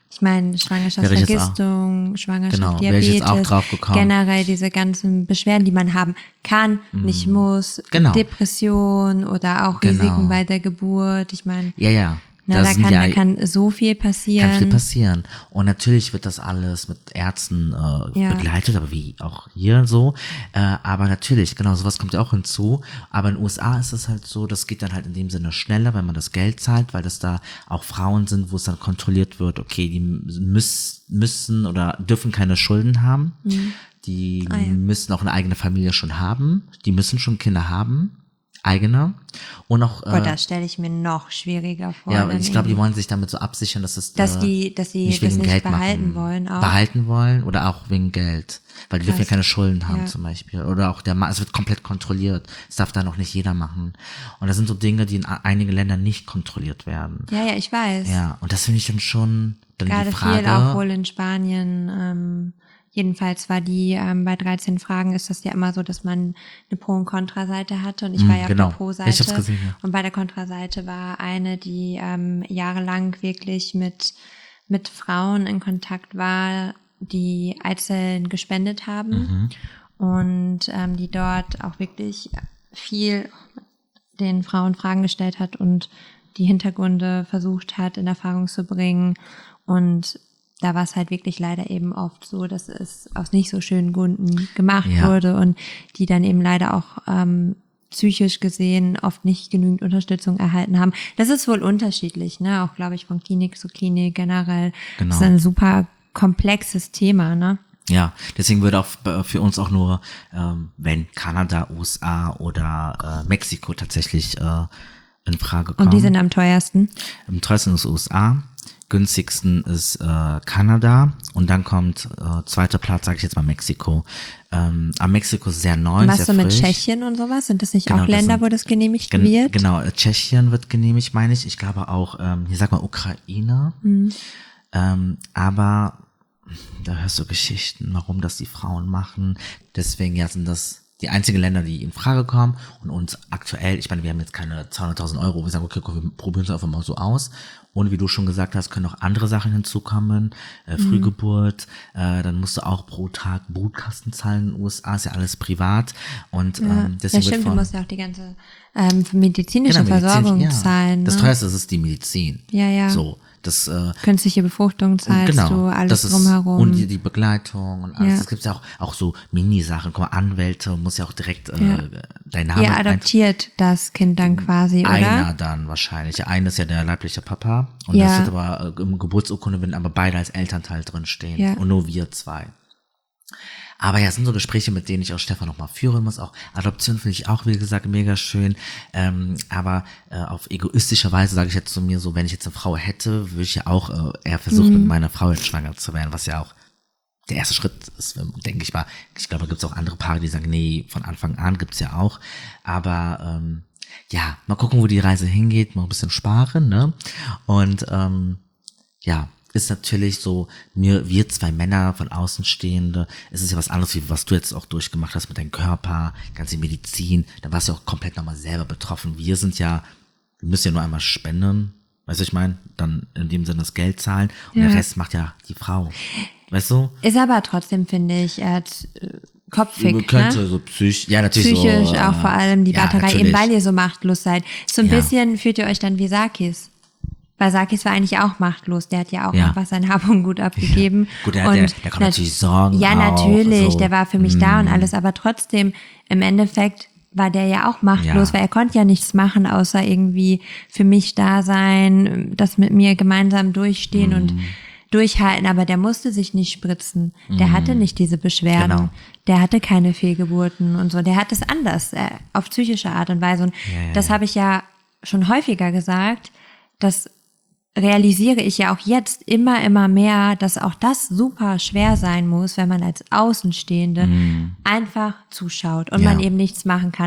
Ich meine, Wäre ich jetzt auch- Schwangerschaftsvergistung, Schwangerschaft, Genau, wäre ich Diabetes, jetzt auch drauf gekommen. generell diese ganzen Beschwerden, die man haben kann, nicht muss, Genau. Depression oder auch Genau. Risiken bei der Geburt. Ich meine, Ja, ja. na, da, sind kann, ja, da kann so viel passieren. kann viel passieren. Und natürlich wird das alles mit Ärzten äh, Ja. begleitet, aber wie auch hier so. Äh, aber natürlich, genau, sowas kommt ja auch hinzu. Aber in den U S A ist es halt so, das geht dann halt in dem Sinne schneller, wenn man das Geld zahlt, weil das da auch Frauen sind, wo es dann kontrolliert wird, okay, die müssen, müssen oder dürfen keine Schulden haben. Die Ah, ja. müssen auch eine eigene Familie schon haben. Die müssen schon Kinder haben. Eigene. Und auch, Boah, äh, das stelle ich mir noch schwieriger vor. ja, aber dann ich glaube, die irgendwie. wollen sich damit so absichern, dass es Dass äh, die- dass sie nicht das wegen nicht Geld behalten machen. wollen auch. Behalten wollen oder auch wegen Geld. Weil die dürfen ja Krass. keine Schulden haben Ja. zum Beispiel. Oder auch der Mann, es wird komplett kontrolliert. Das darf da noch nicht jeder machen. Und das sind so Dinge, die in a- einigen Ländern nicht kontrolliert werden. Ja, ja, ich weiß. Ja, und das finde ich dann schon dann Gerade die Frage. viel auch wohl in Spanien. Ähm, jedenfalls war die, ähm, bei dreizehn Fragen ist das ja immer so, dass man eine Pro- und Kontraseite hatte. Und ich Mm, war ja genau. auf der Pro-Seite. Ich hab's gesehen, ja. Und bei der Kontraseite war eine, die ähm, jahrelang wirklich mit, mit Frauen in Kontakt war, die Eizellen gespendet haben. Mhm. Und ähm, die dort auch wirklich viel den Frauen Fragen gestellt hat und die Hintergründe versucht hat, in Erfahrung zu bringen. Und da war es halt wirklich leider eben oft so, dass es aus nicht so schönen Gründen gemacht Ja. wurde und die dann eben leider auch ähm, psychisch gesehen oft nicht genügend Unterstützung erhalten haben. Das ist wohl unterschiedlich, ne? Auch, glaube ich, von Klinik zu Klinik generell. Genau. Das ist ein super komplexes Thema, ne? Ja, deswegen würde auch für uns auch nur, ähm, wenn Kanada, U S A oder äh, Mexiko tatsächlich äh, in Frage kommen. Und die sind am teuersten. Am teuersten ist U S A, günstigsten ist äh, Kanada und dann kommt äh, zweiter Platz, sage ich jetzt mal Mexiko. Ähm, aber Mexiko ist sehr neu, Was sehr so mit frisch. Tschechien und sowas? Sind das nicht Genau, auch das Länder, sind- wo das genehmigt Gen wird? Genau, äh, Tschechien wird genehmigt, meine ich. Ich glaube auch, ähm, hier sag mal Ukraine. Mhm. Ähm, aber da hörst du Geschichten, warum das die Frauen machen. Deswegen ja sind das die einzigen Länder, die in Frage kommen. Und uns aktuell, ich meine, wir haben jetzt keine zweihunderttausend Euro. Wir sagen, okay, komm, wir probieren es einfach mal so aus. Und wie du schon gesagt hast, können auch andere Sachen hinzukommen. Äh, Frühgeburt, äh, dann musst du auch pro Tag Brutkasten zahlen in den U S A, ist ja alles privat. Und Ja, ähm, ja deswegen stimmt, wird du von, musst ja auch die ganze ähm, medizinische Genau, Medizin, Versorgung ja. zahlen. Das ne? teuerste ist die Medizin. Ja, ja. So, das äh, Künstliche Befruchtung zahlst genau, du, alles das ist, drumherum. und die, die Begleitung und alles. Ja. Es gibt ja auch, auch so Mini-Sachen. Guck mal, Anwälte, muss ja auch direkt äh, Ja. dein Name Ihr adoptiert das Kind dann quasi, oder? Einer dann wahrscheinlich. Der eine ist ja der leibliche Papa. Und Ja. das wird aber äh, im Geburtsurkunde, wenn aber beide als Elternteil drin stehen. Ja. Und nur wir zwei. Aber ja, es sind so Gespräche, mit denen ich auch Stefan noch mal führen muss. Auch Adoption finde ich auch, wie gesagt, mega schön. Ähm, aber äh, auf egoistische Weise sage ich jetzt zu mir so, wenn ich jetzt eine Frau hätte, würde ich ja auch äh, eher versuchen, Mhm. mit meiner Frau jetzt schwanger zu werden, was ja auch der erste Schritt ist, denke ich mal. Ich glaube, da gibt es auch andere Paare, die sagen, nee, von Anfang an gibt's ja auch. Aber ähm, ja, mal gucken, wo die Reise hingeht, mal ein bisschen sparen, ne? Und ähm, ja, ist natürlich so, mir, wir zwei Männer von Außenstehende, es ist ja was anderes, wie was du jetzt auch durchgemacht hast mit deinem Körper, ganze Medizin, da warst du auch komplett nochmal selber betroffen. Wir sind ja, wir müssen ja nur einmal spenden, weißt du, ich meine, dann in dem Sinne das Geld zahlen und Ja. der Rest macht ja die Frau. Weißt du? Ist aber trotzdem, finde ich, äh, z- äh, kopfig, könnte ne? so psychisch, ja, natürlich Psychisch so. äh, auch vor allem die ja, Batterie, natürlich. eben weil ihr so machtlos seid. So ein Ja. bisschen fühlt ihr euch dann wie Sakis. Weil Sakis war eigentlich auch machtlos. Der hat ja auch Ja. einfach sein Hab und Gut abgegeben. Ja. Gut, der hat- und der- der kann nat- natürlich Sorgen Ja, auch, natürlich. so. Der war für mich da und alles. Aber trotzdem, im Endeffekt war der ja auch machtlos, Ja. weil er konnte ja nichts machen, außer irgendwie für mich da sein, das mit mir gemeinsam durchstehen und Mhm. durchhalten. Aber der musste sich nicht spritzen. Der hatte nicht diese Beschwerden. Genau. Der hatte keine Fehlgeburten und so. Der hat es anders, äh, auf psychische Art und Weise. Und Ja, ja, das ja. habe ich ja schon häufiger gesagt. Das realisiere ich ja auch jetzt immer, immer mehr, dass auch das super schwer sein muss, wenn man als Außenstehende einfach zuschaut und Mhm. Ja. man eben nichts machen kann.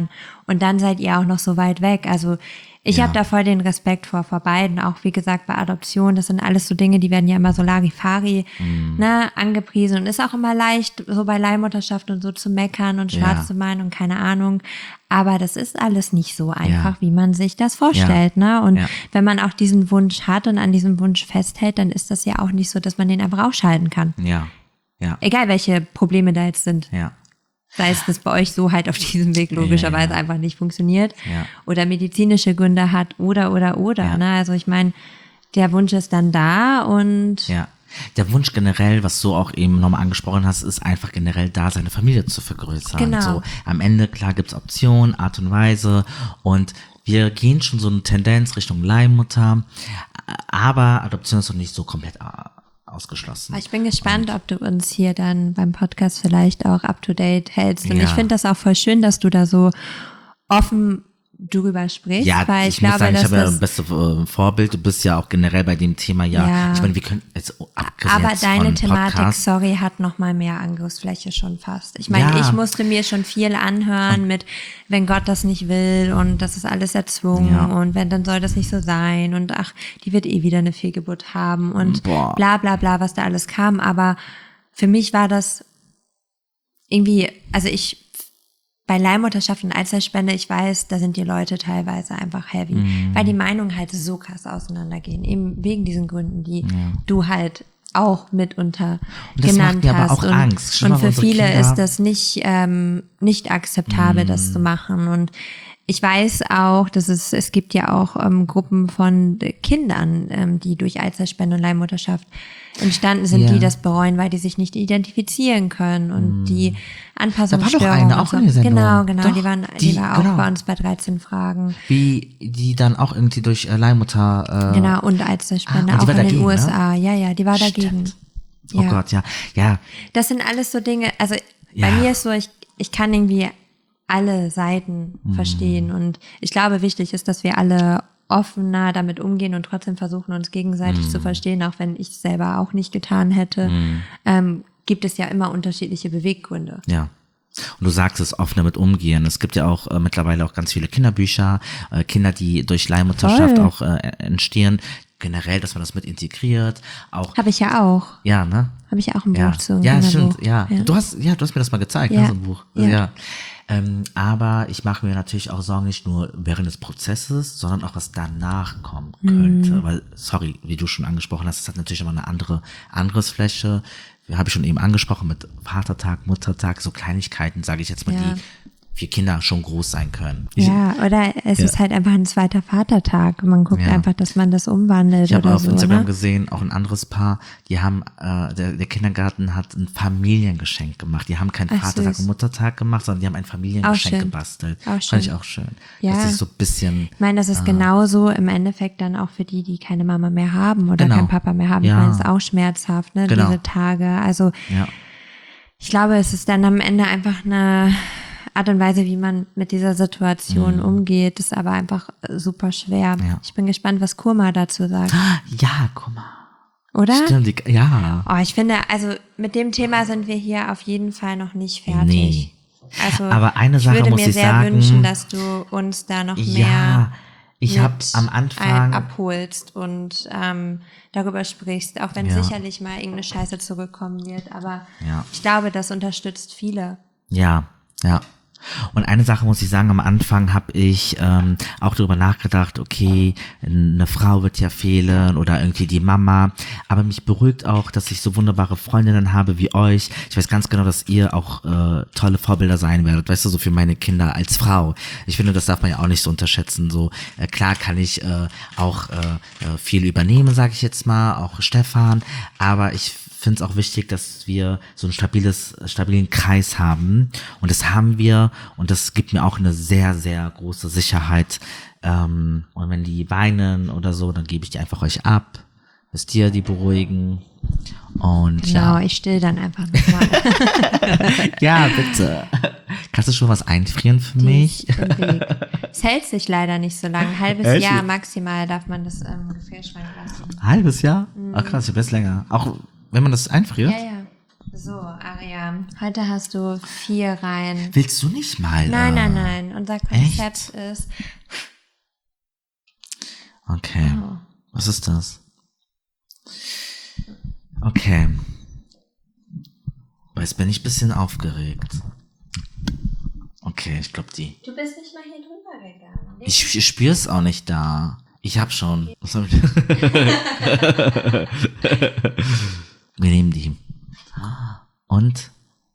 und dann seid ihr auch noch so weit weg. Also ich Ja. habe da voll den Respekt vor, vor beiden. Auch wie gesagt bei Adoption, das sind alles so Dinge, die werden ja immer so Larifari Mhm. ne, angepriesen und ist auch immer leicht, so bei Leihmutterschaft und so zu meckern und schwarz Ja. zu malen und keine Ahnung. Aber das ist alles nicht so einfach, Ja. wie man sich das vorstellt. Ja. Ne? Und Ja. wenn man auch diesen Wunsch hat und an diesem Wunsch festhält, dann ist das ja auch nicht so, dass man den einfach ausschalten kann. Ja, ja, Egal, welche Probleme da jetzt sind. ja, Sei es, dass bei euch so halt auf diesem Weg logischerweise Ja, ja. einfach nicht funktioniert Ja. oder medizinische Gründe hat oder, oder, oder. Ja. Ne? Also ich meine, der Wunsch ist dann da und ja. Der Wunsch generell, was du auch eben nochmal angesprochen hast, ist einfach generell da, seine Familie zu vergrößern. Genau. So, am Ende, klar, gibt's Optionen, Art und Weise und wir gehen schon so eine Tendenz Richtung Leihmutter, aber Adoption ist noch nicht so komplett äh, ausgeschlossen. ich bin gespannt, ob du uns hier dann beim Podcast vielleicht auch up to date hältst. Und Ja. ich finde das auch voll schön, dass du da so offen drüber sprichst, Ja, weil ich, ich, muss glaube, sagen, ich dass habe ja das ein bestes äh, Vorbild. Du bist ja auch generell bei dem Thema, ja. Ja. Ich meine, wir können jetzt abgesehen aber jetzt deine von Thematik, Podcast, sorry, hat noch mal mehr Angriffsfläche schon fast. Ich meine, Ja. ich musste mir schon viel anhören mit, wenn Gott das nicht will und das ist alles erzwungen Ja. und wenn, dann soll das nicht so sein und ach, die wird eh wieder eine Fehlgeburt haben und Boah. bla bla bla, was da alles kam. Aber für mich war das irgendwie, also ich bei Leihmutterschaft und Eizellspende, ich weiß, da sind die Leute teilweise einfach heavy, Mhm. weil die Meinungen halt so krass auseinandergehen, eben wegen diesen Gründen, die du halt auch mitunter Und das genannt macht mir aber hast. auch und, Angst. Stell mal und vor, für unsere viele Kinder- ist das nicht ähm, nicht akzeptabel, das zu machen. Und ich weiß auch, dass es es gibt ja auch ähm, Gruppen von Kindern, ähm, die durch Eizellspende und Leihmutterschaft entstanden sind, Ja. die das bereuen, weil die sich nicht identifizieren können und die Anpassungsstörungen. eine und auch so. in der Sendung. Genau, genau, Doch, die waren, die- die, war auch genau. bei uns bei dreizehn Fragen. wie die dann auch irgendwie durch äh, Leihmutter. Äh, Genau, und Eizellspende Ah, und die auch war in den dagegen, U S ne? A. Ja, ja, die war dagegen. Stimmt. Oh Ja. Gott, ja. Ja, Das sind alles so Dinge, also Ja. bei mir ist so, ich, ich kann irgendwie alle Seiten Mhm. verstehen und ich glaube, wichtig ist, dass wir alle offener damit umgehen und trotzdem versuchen, uns gegenseitig Mhm. zu verstehen, auch wenn ich es selber auch nicht getan hätte, ähm, gibt es ja immer unterschiedliche Beweggründe. ja. Und du sagst es, offen damit umgehen. Es gibt ja auch äh, mittlerweile auch ganz viele Kinderbücher, äh, Kinder, die durch Leihmutterschaft Voll. auch äh, entstehen. Generell, dass man das mit integriert. Auch, Habe ich ja auch. ja, ne? Habe ich ja auch ein Ja, Buch zu. ein ja, Kinderbuch. stimmt, ja. Du hast, ja, du hast mir das mal gezeigt, Ja. ne, so ein Buch. Ja. Ja. Ähm, aber ich mache mir natürlich auch Sorgen, nicht nur während des Prozesses, sondern auch, was danach kommen könnte. Mhm. Weil, sorry, wie du schon angesprochen hast, es hat natürlich immer eine andere Angriffsfläche. Habe ich schon eben angesprochen mit Vatertag, Muttertag, so Kleinigkeiten, sage ich jetzt mal, Ja. die für Kinder schon groß sein können. Ich, Ja, oder es Ja. ist halt einfach ein zweiter Vatertag. Man guckt Ja. einfach, dass man das umwandelt Ich habe oder auf so. Instagram Ne? gesehen, auch ein anderes Paar, die haben, äh, der, der Kindergarten hat ein Familiengeschenk gemacht. Die haben keinen Ach, Vatertag süß. und Muttertag gemacht, sondern die haben ein Familiengeschenk schön. gebastelt. Auch Fand schön. ich auch schön. Ja. Das ist so ein bisschen, Ich meine, das ist genauso im Endeffekt dann auch für die, die keine Mama mehr haben oder Genau. keinen Papa mehr haben. Ja. Ich meine, es ist auch schmerzhaft, ne, Genau. diese Tage. Also ja, ich glaube, es ist dann am Ende einfach eine Art und Weise, wie man mit dieser Situation umgeht, ist aber einfach äh, super schwer. Mhm. Ja. Ich bin gespannt, was Kurma dazu sagt, ja, guck mal. oder? Stimmt, die, ja. Oh, ich finde, also mit dem Thema sind wir hier auf jeden Fall noch nicht fertig. Nee. Also Aber eine Sache ich würde muss mir ich sehr sagen. wünschen, dass du uns da noch mehr Ja, ich habe mit am ein, Anfang, abholst und ähm, darüber sprichst, auch wenn Ja. sicherlich mal irgendeine Scheiße zurückkommen wird. Aber Ja. ich glaube, das unterstützt viele. ja, ja. Und eine Sache muss ich sagen, am Anfang habe ich ähm, auch darüber nachgedacht, okay, eine Frau wird ja fehlen oder irgendwie die Mama, aber mich beruhigt auch, dass ich so wunderbare Freundinnen habe wie euch. Ich weiß ganz genau, dass ihr auch äh, tolle Vorbilder sein werdet, weißt du, so für meine Kinder als Frau. Ich finde, das darf man ja auch nicht so unterschätzen. So äh, klar kann ich äh, auch äh, äh, viel übernehmen, sage ich jetzt mal, auch Stefan, aber ich finde es auch wichtig, dass wir so ein stabiles, stabilen Kreis haben. Und das haben wir. Und das gibt mir auch eine sehr, sehr große Sicherheit. Ähm, und wenn die weinen oder so, dann gebe ich die einfach euch ab. Müsst ihr die beruhigen. Und Genau, ja. ich still dann einfach nochmal. Ja, bitte. Kannst du schon was einfrieren für mich? Es hält sich leider nicht so lange. Ein halbes Echt? Jahr maximal darf man das im Gefrierschrank lassen. Halbes Jahr? Ach krass, ich habe das länger. Auch wenn man das einfriert? Ja, ja. So, Aria, heute hast du vier Reihen. Willst du nicht mal? Nein, äh, nein, nein. Unser Konzept ist. Okay. Oh. Was ist das? Okay. Jetzt bin ich ein bisschen aufgeregt. Okay, ich glaube die. Du bist nicht mal hier drüber gegangen. Ich, ich spüre es auch nicht da. Ich hab schon. Was hab ich? Wir nehmen die. Und?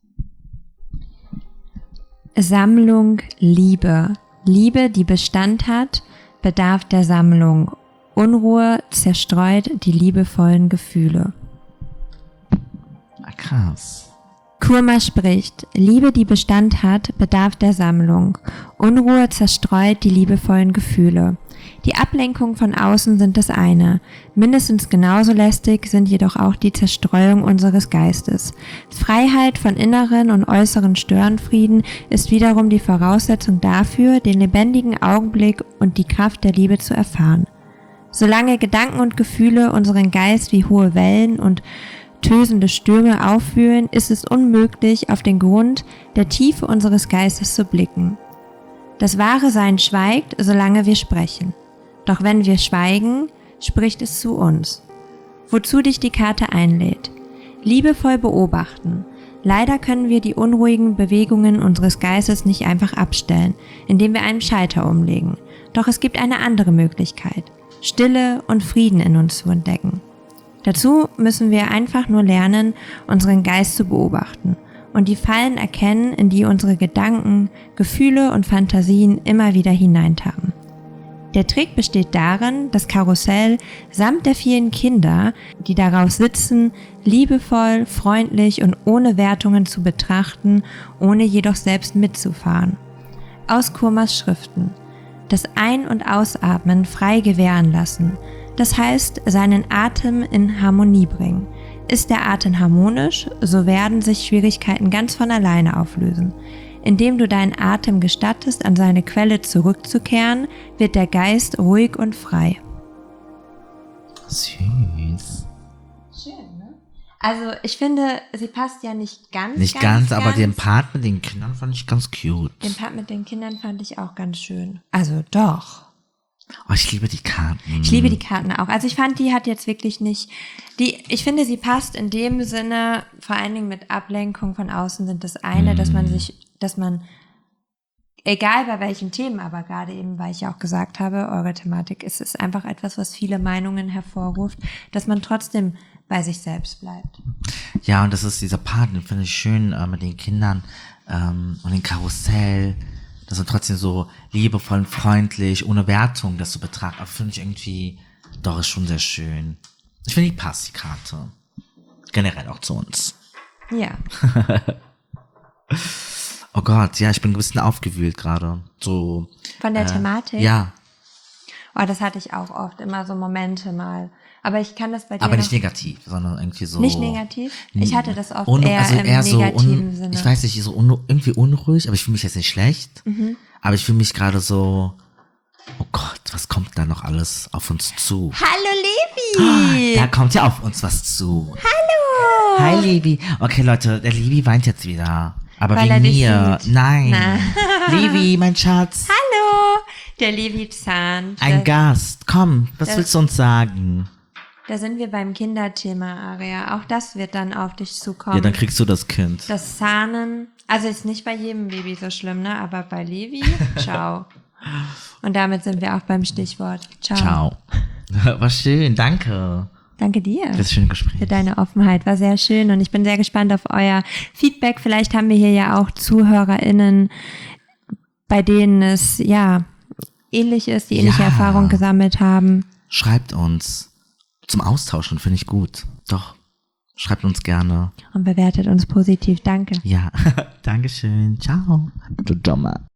Sammlung Liebe. Liebe, die Bestand hat, bedarf der Sammlung. Unruhe zerstreut die liebevollen Gefühle. Ah, krass. Kurma spricht, Liebe, die Bestand hat, bedarf der Sammlung. Unruhe zerstreut die liebevollen Gefühle. Die Ablenkung von außen sind das eine. Mindestens genauso lästig sind jedoch auch die Zerstreuung unseres Geistes. Freiheit von inneren und äußeren Störenfrieden ist wiederum die Voraussetzung dafür, den lebendigen Augenblick und die Kraft der Liebe zu erfahren. Solange Gedanken und Gefühle unseren Geist wie hohe Wellen und tösende Stürme aufführen, ist es unmöglich, auf den Grund der Tiefe unseres Geistes zu blicken. Das wahre Sein schweigt, solange wir sprechen. Doch wenn wir schweigen, spricht es zu uns. Wozu dich die Karte einlädt. Liebevoll beobachten. Leider können wir die unruhigen Bewegungen unseres Geistes nicht einfach abstellen, indem wir einen Schalter umlegen. Doch es gibt eine andere Möglichkeit. Stille und Frieden in uns zu entdecken. Dazu müssen wir einfach nur lernen, unseren Geist zu beobachten und die Fallen erkennen, in die unsere Gedanken, Gefühle und Fantasien immer wieder hineintappen. Der Trick besteht darin, das Karussell samt der vielen Kinder, die darauf sitzen, liebevoll, freundlich und ohne Wertungen zu betrachten, ohne jedoch selbst mitzufahren. Aus Kurmas Schriften. Das Ein- und Ausatmen frei gewähren lassen. Das heißt, seinen Atem in Harmonie bringen. Ist der Atem harmonisch, so werden sich Schwierigkeiten ganz von alleine auflösen. Indem du deinen Atem gestattest, an seine Quelle zurückzukehren, wird der Geist ruhig und frei. Süß. Schön, ne? Also ich finde, sie passt ja nicht ganz. Nicht ganz, ganz, aber ganz. den Part mit den Kindern fand ich ganz cute. Den Part mit den Kindern fand ich auch ganz schön. Also doch. Oh, ich liebe die Karten. Ich liebe die Karten auch. Also ich fand, die hat jetzt wirklich nicht, die, ich finde, sie passt in dem Sinne, vor allen Dingen mit Ablenkung von außen sind das eine, mm. dass man sich, dass man, egal bei welchen Themen, aber gerade eben, weil ich ja auch gesagt habe, eure Thematik ist, ist einfach etwas, was viele Meinungen hervorruft, dass man trotzdem bei sich selbst bleibt. Ja, und das ist dieser Part, den finde ich schön äh, mit den Kindern ähm, und dem Karussell. Das sind trotzdem so liebevoll und freundlich, ohne Wertung, das zu betrachten. Aber finde ich irgendwie, doch, ist schon sehr schön. Ich finde, die passt, die Karte. Generell auch zu uns. Ja. Oh Gott, ja, ich bin ein bisschen aufgewühlt gerade. So. Von der äh, Thematik? Ja. Oh, das hatte ich auch oft, immer so Momente mal. Aber ich kann das bei dir Aber nicht noch negativ, sondern irgendwie so. Nicht negativ? Ich hatte das oft un, eher also im eher so negativen un, Sinne. Ich weiß nicht, so un, irgendwie unruhig, aber ich fühle mich jetzt nicht schlecht. Mhm. Aber ich fühle mich gerade so, oh Gott, was kommt da noch alles auf uns zu? Hallo Levi! Da kommt ja auf uns was zu. Hallo! Hi Levi. Okay Leute, der Levi weint jetzt wieder. Aber Weil er wegen dich mir. sieht. Nein. Na. Levi, mein Schatz. Hallo! Der Levi zahnt. Ein Da- Gast. Komm, was das- willst du uns sagen? Da sind wir beim Kinderthema, Aria. Auch das wird dann auf dich zukommen. Ja, dann kriegst du das Kind. Das Zahnen, also ist nicht bei jedem Baby so schlimm, ne? Aber bei Levi, ciao. Und damit sind wir auch beim Stichwort. Ciao. Ciao. War schön, danke. Danke dir. Das schöne Gespräch. Für deine Offenheit. War sehr schön und ich bin sehr gespannt auf euer Feedback. Vielleicht haben wir hier ja auch ZuhörerInnen, bei denen es, ja, ähnlich ist, die ähnliche Ja. Erfahrung gesammelt haben. Schreibt uns. Zum Austauschen finde ich gut. Doch. Schreibt uns gerne. Und bewertet uns positiv. Danke. Ja. Dankeschön. Ciao. Du Dummer.